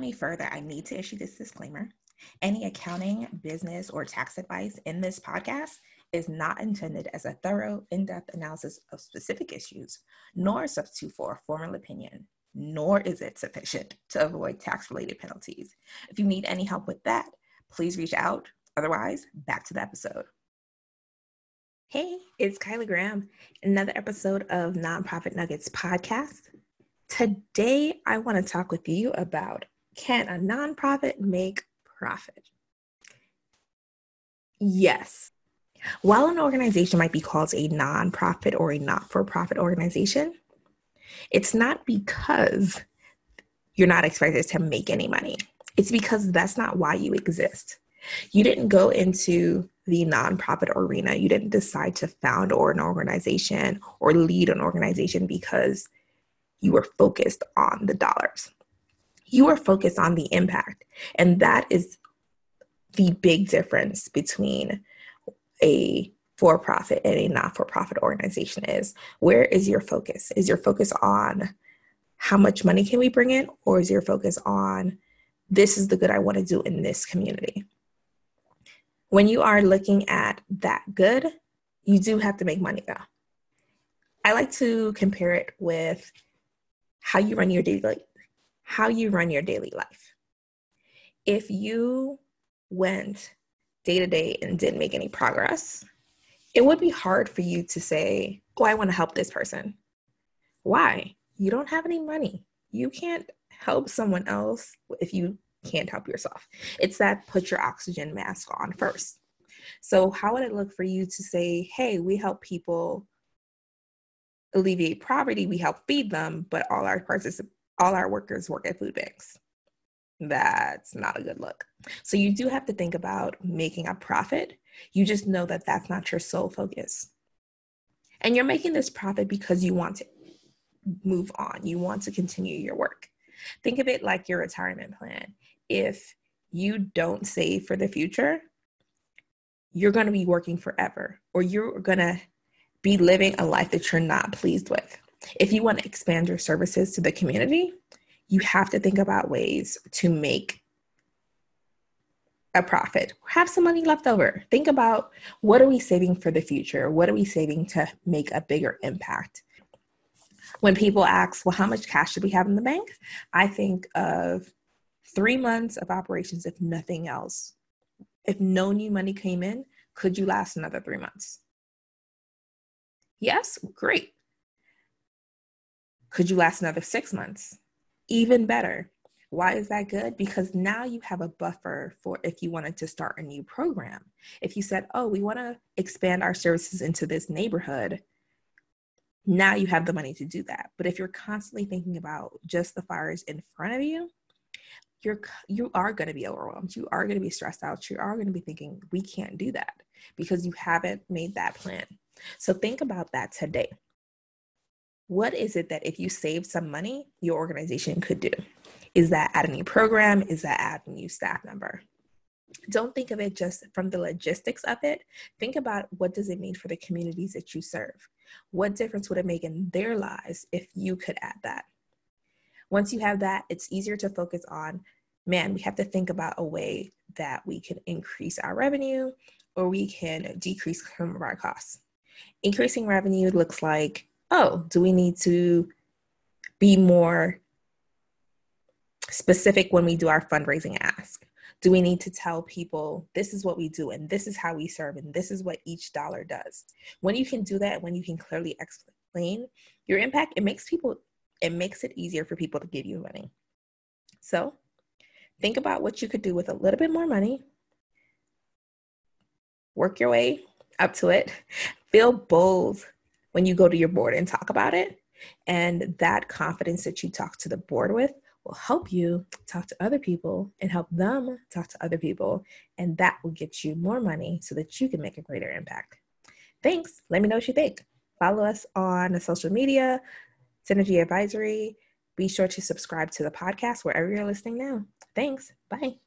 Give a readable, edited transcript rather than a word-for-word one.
any further, I need to issue this disclaimer. Any accounting, business, or tax advice in this podcast is not intended as a thorough, in-depth analysis of specific issues, nor a substitute for a formal opinion, nor is it sufficient to avoid tax-related penalties. If you need any help with that, please reach out. Otherwise, back to the episode. Hey, it's Kyla Graham, another episode of Nonprofit Nuggets podcast. Today, I want to talk with you about, can a nonprofit make profit? Yes. While an organization might be called a nonprofit or a not-for-profit organization, it's not because you're not expected to make any money. It's because that's not why you exist. You didn't go into the nonprofit arena. You didn't decide to found an organization or lead an organization because you were focused on the dollars. You were focused on the impact. And that is the big difference between a for-profit and a not-for-profit organization is. Where is your focus? Is your focus on how much money can we bring in? Or is your focus on, this is the good I want to do in this community? When you are looking at that good, you do have to make money though. I like to compare it with how you run your daily life. If you went day to day and didn't make any progress, it would be hard for you to say, oh, I want to help this person. Why? You don't have any money. You can't help someone else if you can't help yourself. It's that put your oxygen mask on first. So how would it look for you to say, hey, we help people alleviate poverty, we help feed them, but all our workers work at food banks? That's not a good look. So you do have to think about making a profit. You just know that that's not your sole focus. And you're making this profit because you want to move on. You want to continue your work. Think of it like your retirement plan. If you don't save for the future, you're going to be working forever, or you're going to be living a life that you're not pleased with. If you want to expand your services to the community, you have to think about ways to make a profit. Have some money left over. Think about, what are we saving for the future? What are we saving to make a bigger impact? When people ask, well, how much cash should we have in the bank? I think of 3 months of operations, if nothing else. If no new money came in, could you last another 3 months? Yes, great. Could you last another 6 months? Even better. Why is that good? Because now you have a buffer for if you wanted to start a new program. If you said, oh, we want to expand our services into this neighborhood, now you have the money to do that. But if you're constantly thinking about just the fires in front of you, you are going to be overwhelmed. You are going to be stressed out. You are going to be thinking, we can't do that, because you haven't made that plan. So think about that today. What is it that if you save some money, your organization could do? Is that add a new program? Is that add a new staff member? Don't think of it just from the logistics of it. Think about, what does it mean for the communities that you serve? What difference would it make in their lives if you could add that? Once you have that, it's easier to focus on, man, we have to think about a way that we can increase our revenue, or we can decrease some of our costs. Increasing revenue looks like, oh, do we need to be more specific when we do our fundraising ask? Do we need to tell people, this is what we do, and this is how we serve, and this is what each dollar does? When you can do that, when you can clearly explain your impact, it makes it easier for people to give you money. So think about what you could do with a little bit more money. Work your way up to it. Feel bold when you go to your board and talk about it. And that confidence that you talk to the board with will help you talk to other people and help them talk to other people. And that will get you more money so that you can make a greater impact. Thanks. Let me know what you think. Follow us on social media, Synergy Advisory. Be sure to subscribe to the podcast wherever you're listening now. Thanks. Bye.